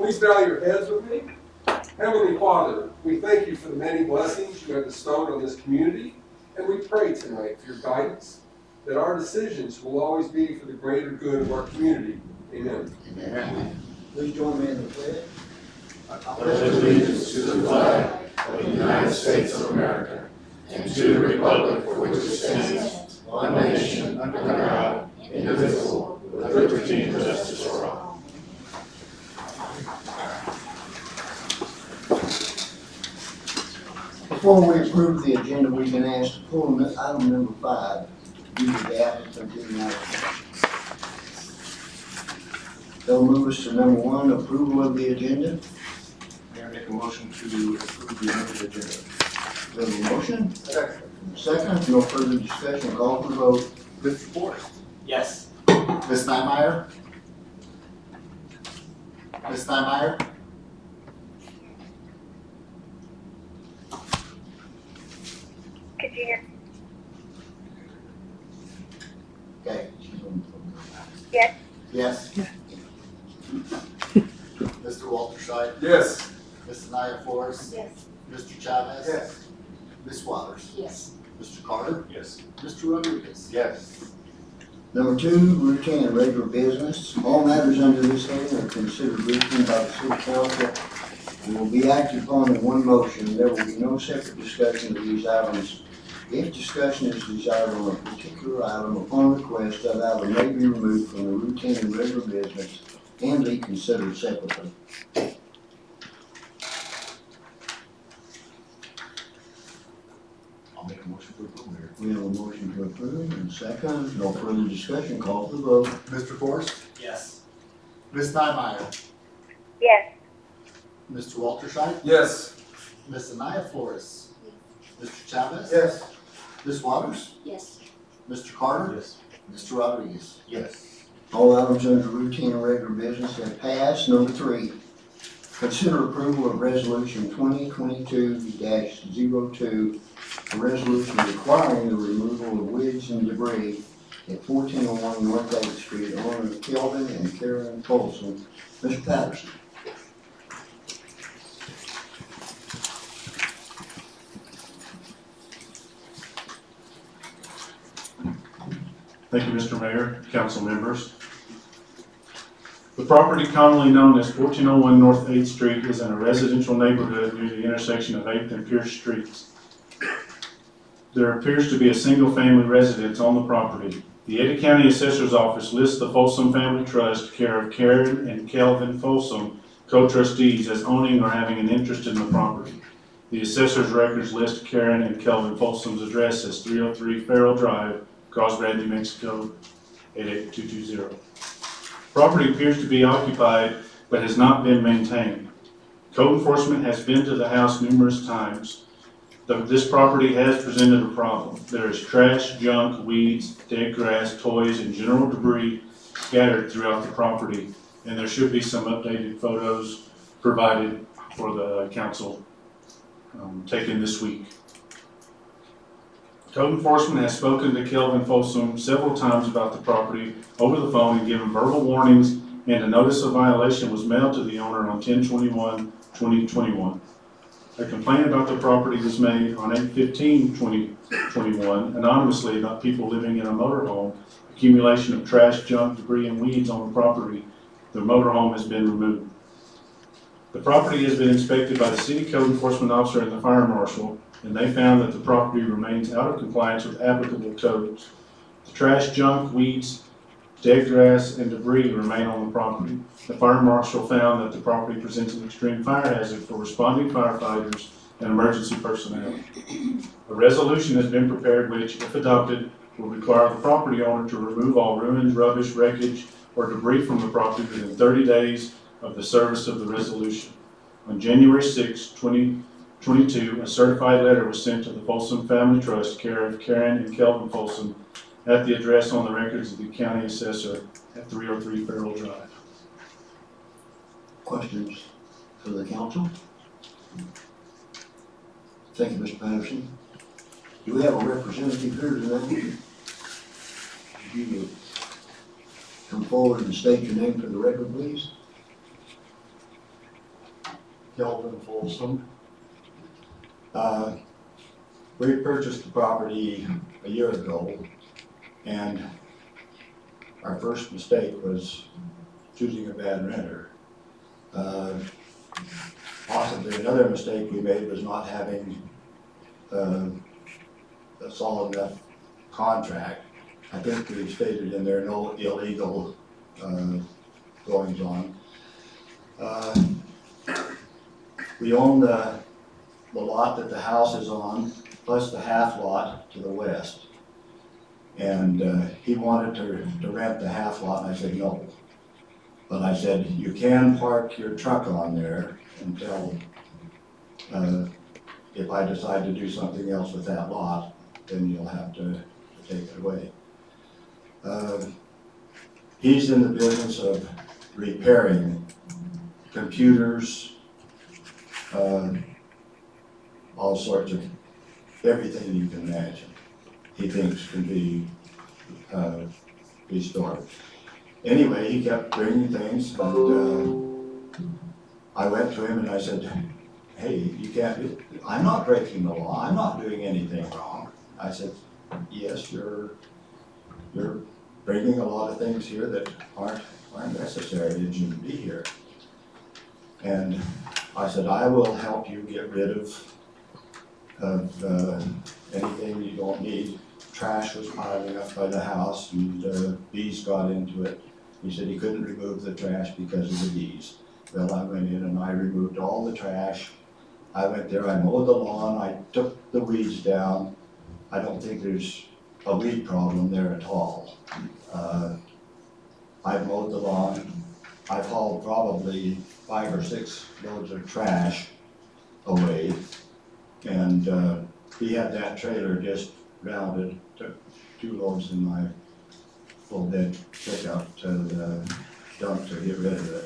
Please bow your heads with me. Heavenly Father, we thank you for the many blessings you have bestowed on this community, and we pray tonight for your guidance, that our decisions will always be for the greater good of our community. Amen. Amen. Please join me in the pledge. I pledge allegiance to the flag of the United States of America and to the republic for which it stands, one nation, under God, indivisible, with liberty and justice for all. Before we approve the agenda, we've been asked to pull item number 5 due to the applicant being out of town. They'll move us to number 1, approval of the agenda. Mayor, make a motion to approve the amended agenda. We have a motion? Second, no further discussion, call for the vote. Mr. Forrest? Yes. Ms. Steinmeier? Ms. Steinmeier? Could you hear? Okay. Yes. Yes. Mr. Walter Scheid? Yes. Ms. Anaya Flores? Yes. Mr. Chavez? Yes. Ms. Waters? Yes. Mr. Carter? Yes. Mr. Rodriguez? Yes. Number 2, routine and regular business. All matters under this heading are considered routine by the city council and will be acted upon in one motion. There will be no separate discussion of these items. If discussion is desired on a particular item, upon request, that item may be removed from the routine and regular business and be considered separately. I'll make a motion to approve, Mayor. We have a motion to approve and second. No further discussion. Call for the vote. Mr. Forrest? Yes. Ms. Steinmeier? Yes. Mr. Walter Scheid? Yes. Ms. Anaya Flores? Mr. Chavez? Yes. Ms. Waters? Yes. Mr. Carter? Yes. Mr. Rodriguez? Yes. All items under routine and regular business have passed. Number 3, consider approval of resolution 2022-02, a resolution requiring the removal of weeds and debris at 1401 North 8th Street, owner of Kelvin and Karen Folsom. Mr. Patterson. Thank you, Mr. Mayor, council members. The property commonly known as 1401 North 8th Street is in a residential neighborhood near the intersection of 8th and Pierce Streets. There appears to be a single-family residence on the property. The Ada County Assessor's Office lists the Folsom Family Trust, care of Karen and Kelvin Folsom, co-trustees, as owning or having an interest in the property. The Assessor's records list Karen and Kelvin Folsom's address as 303 Farrell Drive, Cosgrande, New Mexico, 88220. Property appears to be occupied but has not been maintained. Code enforcement has been to the house numerous times. This property has presented a problem. There is trash, junk, weeds, dead grass, toys, and general debris scattered throughout the property, and there should be some updated photos provided for the council taken this week. Code enforcement has spoken to Kelvin Folsom several times about the property over the phone and given verbal warnings, and a notice of violation was mailed to the owner on 10/21/2021. A complaint about the property was made on 8/15/2021 anonymously about people living in a motorhome, accumulation of trash, junk, debris, and weeds on the property. The motorhome has been removed. The property has been inspected by the city code enforcement officer and the fire marshal, and they found that the property remains out of compliance with applicable codes. The trash, junk, weeds, dead grass, and debris remain on the property. The fire marshal found that the property presents an extreme fire hazard for responding firefighters and emergency personnel. A resolution has been prepared which, if adopted, will require the property owner to remove all ruins, rubbish, wreckage, or debris from the property within 30 days of the service of the resolution. On January 6, 2022, a certified letter was sent to the Folsom Family Trust, care of Karen and Kelvin Folsom, at the address on the records of the county assessor at 303 Farrell Drive. Questions for the council? Thank you, Mr. Patterson. Do we have a representative here tonight? You will come forward and state your name for the record, please. Kelvin Folsom. We purchased the property a year ago, and our first mistake was choosing a bad renter. Possibly another mistake we made was not having a solid enough contract. I think we stated in there no illegal goings on. We own the lot that the house is on, plus the half lot to the west. And he wanted to rent the half lot, and I said no. But I said, you can park your truck on there until, if I decide to do something else with that lot, then you'll have to take it away. He's in the business of repairing computers, all sorts of, everything you can imagine, he thinks can be restored. Anyway, he kept bringing things, and I went to him and I said, hey, you can't, I'm not breaking the law, I'm not doing anything wrong. I said, yes, you're bringing a lot of things here that aren't necessary, it shouldn't be here. And I said, I will help you get rid of anything you don't need. Trash was piling up by the house, and bees got into it. He said he couldn't remove the trash because of the bees. Well, I went in and I removed all the trash. I went there, I mowed the lawn, I took the weeds down. I don't think there's a weed problem there at all. I've mowed the lawn. I've hauled probably 5 or 6 loads of trash away. And he had that trailer just rounded, took 2 loads in my full bed pickup to the dump to get rid of it.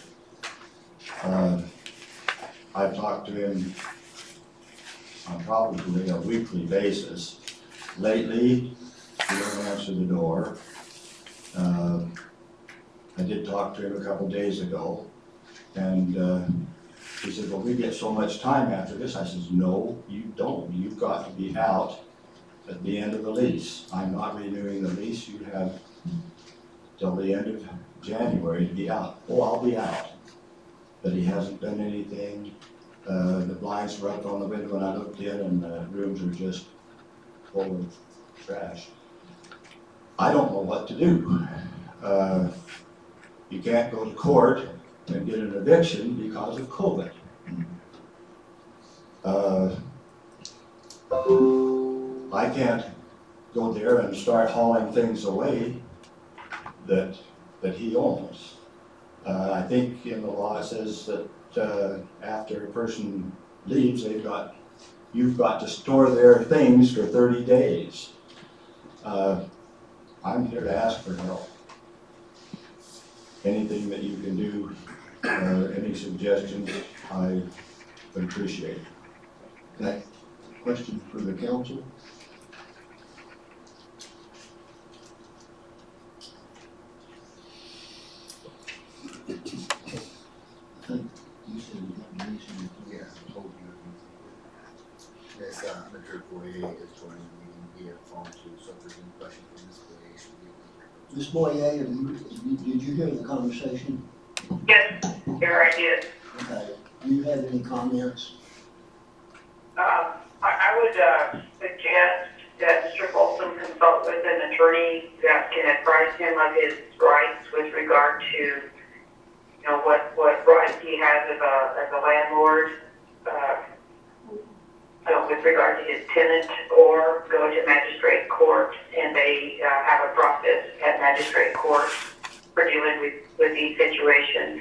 I've talked to him on probably a weekly basis. Lately, he won't answer the door. I did talk to him a couple days ago, and he said, well, we get so much time after this. I said, no, you don't. You've got to be out at the end of the lease. I'm not renewing the lease. You have till the end of January to be out. Oh, I'll be out. But he hasn't done anything. The blinds were up on the window when I looked in, and the rooms are just full of trash. I don't know what to do. You can't go to court and get an eviction because of COVID. I can't go there and start hauling things away that he owns. I think in the law it says that after a person leaves, you've got to store their things for 30 days. I'm here to ask for help. Anything that you can do, any suggestions, I would appreciate. Okay. Question for the council? I think you said you had mentioned. Yeah, I told you. Yes, Mr. Boye is joining the meeting via phone too, so if there's any questions from Ms. Boye, she'll be able to. Ms. Boyer, did you hear the conversation? Yes, here I did. Okay. Do you have any comments? I would suggest that Mr. Folsom consult with an attorney that can advise him of his rights with regard to, you know, what rights he has as a landlord, with regard to his tenant, or go to magistrate court, and they have a process at magistrate court for dealing with these situations.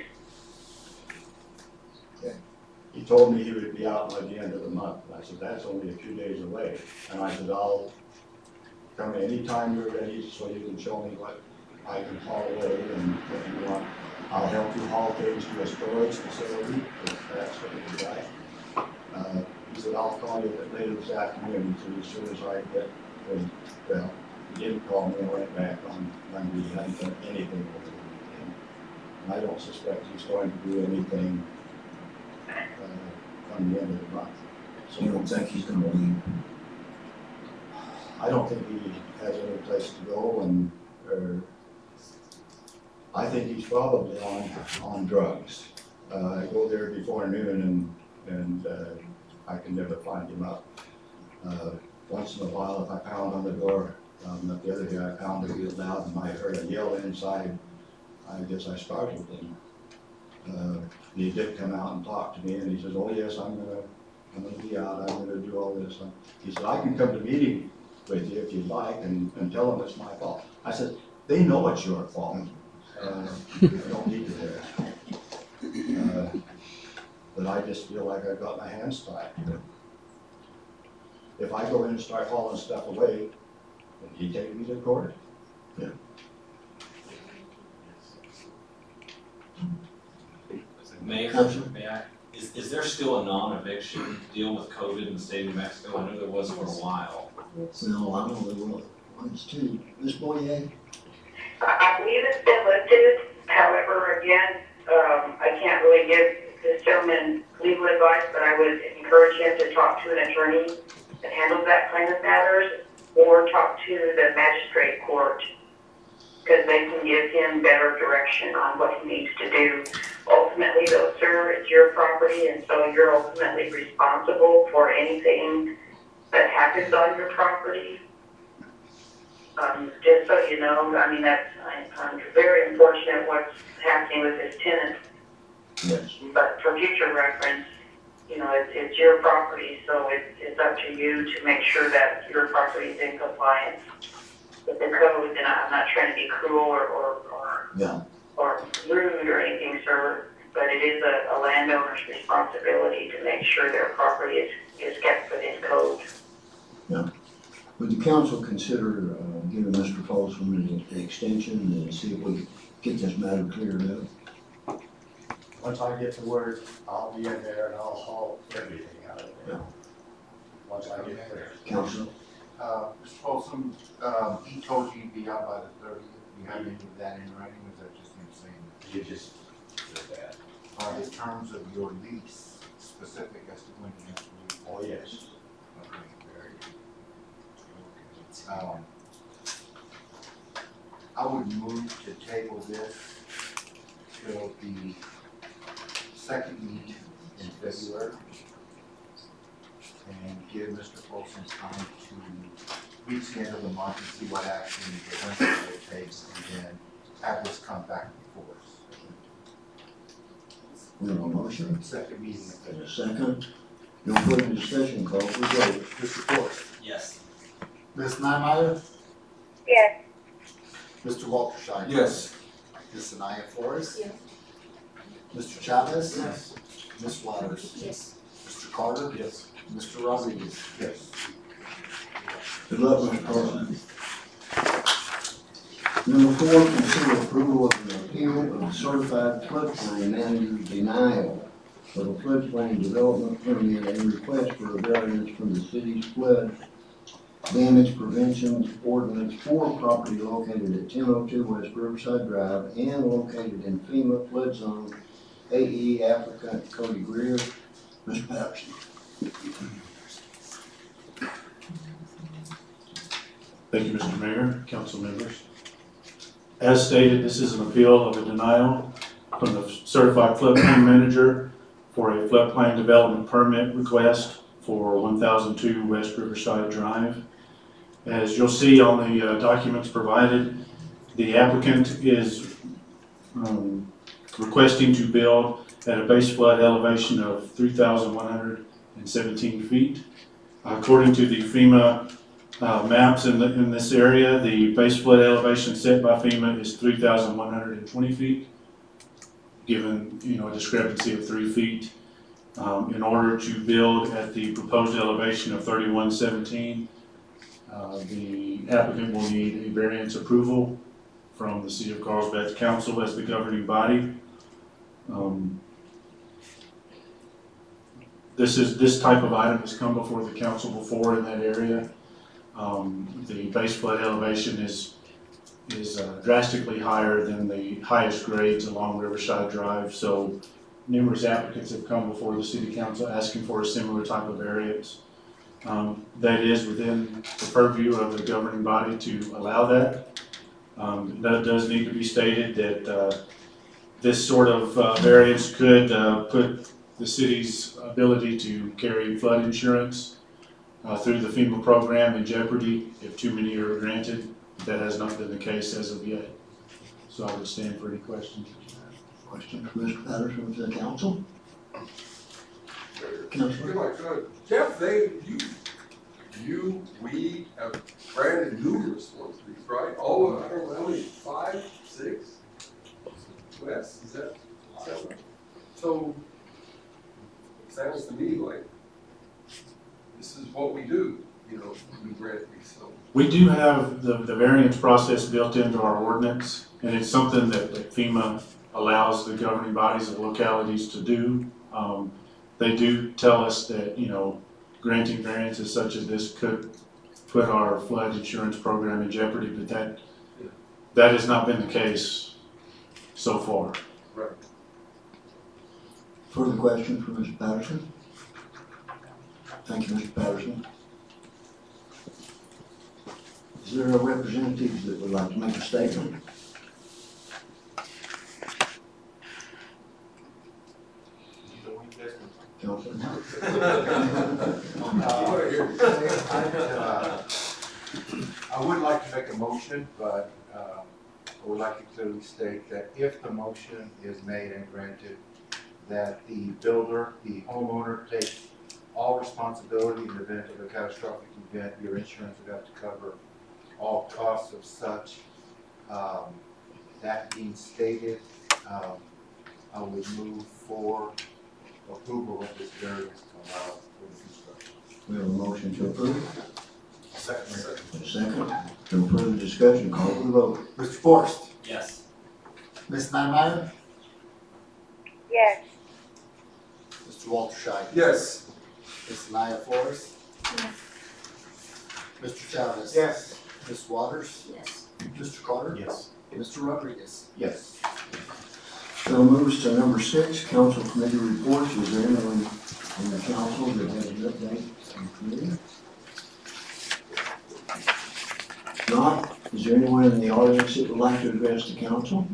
He told me he would be out by the end of the month. I said, that's only a few days away. And I said, I'll come anytime you're ready so you can show me what I can haul away and what you want. I'll help you haul things to a storage facility if that's what you like. He said, I'll call you later this afternoon. He said, as soon as I get, well, he didn't call me. I went back on Monday. He hadn't done anything over the weekend. And I don't suspect he's going to do anything come the end of the month. You don't think he's gonna leave? I don't think he has any place to go, and, I think he's probably on drugs. I go there before noon and I can never find him up. Once in a while, if I pound on the door, the other day I pounded real loud and I heard a yell inside. I guess I startled him. He did come out and talk to me, and he says, "Oh yes, I'm gonna be out, I'm gonna do all this." He said, "I can come to meeting with you if you'd like and tell them it's my fault." I said, "They know it's your fault. I don't need you there." But I just feel like I've got my hands tied. If I go in and start hauling stuff away, then he take me to court. Mayor, Councilor? may I, is there still a non-eviction deal with COVID in the state of New Mexico? I know there was for a while. No, I don't know what it's too. Ms. Boyer? I believe it's been lifted. However, again, I can't really give this gentleman legal advice, but I would encourage him to talk to an attorney that handles that kind of matters, or talk to the magistrate court, because they can give him better direction on what he needs to do. Ultimately, though, sir, it's your property, and so you're ultimately responsible for anything that happens on your property. Just so you know, I mean, I'm very unfortunate what's happening with this tenant. Yes. But for future reference, you know, it's your property, so it's up to you to make sure that your property is in compliance with the code. And I'm not trying to be cruel or rude or anything, sir, but it is a landowner's responsibility to make sure their property is kept within code. Yeah. Would the council consider giving Mr. Folsom an extension and see if we can get this matter cleared up? Once I get the word, I'll be in there and I'll haul everything out of there. Yeah. Once I get there. Council? Mr. Folsom, he told you you'd be out by the 30th. You have any of that in writing, or is that just him saying that? You just said that. Are the terms of your lease specific as to when you have to leave? Oh, yes. Okay, very good. I would move to table this till the second meeting in February, and give Mr. Folsom time to reach the end of the month and see what action the principal will take, and then have this come back before us. We have a motion? Second meeting in And a February. second? No further discussion, call for vote. Mr. Forrest. Yes. Ms. Nymeyer. Yes. Mr. Walter Scheiner. Yes. Ms. Anaya Flores. Yes. Mr. Chavez. Yes. Ms. Waters. Yes. Mr. Carter. Yes. Mr. Rodriguez. Yes. Good luck, Mr. Carson. Number 4, consider approval of an appeal of the certified floodplain manager's denial of a floodplain development permit and request for a variance from the city's flood damage prevention ordinance for property located at 1002 West Riverside Drive and located in FEMA flood zone AE applicant Cody Greer. Mr. Patterson. Thank you, Mr. Mayor, council members. As stated, this is an appeal of a denial from the certified floodplain manager for a floodplain development permit request for 1002 West Riverside Drive. As you'll see on the documents provided, the applicant is requesting to build at a base flood elevation of 3,117 feet. According to the FEMA maps in this area, the base flood elevation set by FEMA is 3,120 feet, given a discrepancy of 3 feet. In order to build at the proposed elevation of 3,117, the applicant will need a variance approval from the City of Carlsbad's council as the governing body. This type of item has come before the council before in that area. The base flood elevation is drastically higher than the highest grades along Riverside Drive, so numerous applicants have come before the city council asking for a similar type of variance. That is within the purview of the governing body to allow that. That does need to be stated that this sort of variance could put the city's ability to carry flood insurance through the FEMA program in jeopardy if too many are granted. That has not been the case as of yet. So I would stand for any questions. Question for Mr. Patterson to the council? Councilor? If I could, Jeff, we have granted numerous ones of these, right? All of, I don't know, how many, 5, 6? Wes, is that right? So, it sounds to me like this is what we do, you know, we grant these, so. We do have the variance process built into our ordinance, and it's something that FEMA allows the governing bodies of localities to do. They do tell us that, you know, granting variances such as this could put our flood insurance program in jeopardy, but that has not been the case so far. Right. Further questions for Mr. Patterson? Thank you, Mr. Patterson. Is there a representative that would like to make a statement? Councilor? I would like to make a motion, but I would like to clearly state that if the motion is made and granted, that the builder, the homeowner takes all responsibility in the event of a catastrophic event. Your insurance would have to cover all costs of such. That being stated, I would move for approval of this variance to allow for the construction. We have a motion to approve. Second. A second. No further discussion, call for the vote. Mr. Forrest? Yes. Ms. Nymeyer? Yes. Mr. Walter Scheid? Yes. Ms. Naya Forrest? Mr. Chavez? Yes. Ms. Waters? Yes. Mr. Carter? Yes. Mr. Rodriguez? Yes. So moves to number 6, council committee reports. Is there anyone on the council that has an update on committee? If not, is there anyone in the audience that would like to address the council?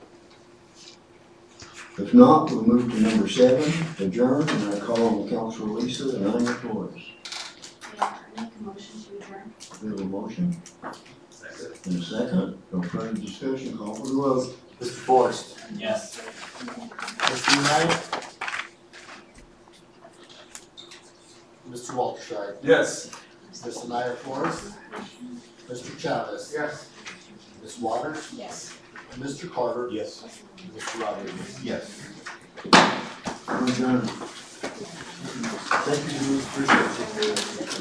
If not, we'll move to number 7, adjourn, and I call on Councilor Lisa, and I'm the floors. I make a motion to adjourn. We have a motion. In a second, no further discussion, call for the vote. Mr. Forrest? Yes. Ms. Nymeyer? Mr. Walter Scheid? Yes. Ms. Naya Forrest? Mr. Chavez? Yes. Ms. Waters? Yes. And Mr. Carter? Yes. Mr. Rodriguez? Yes. We're adjourned. Thank you, appreciate it.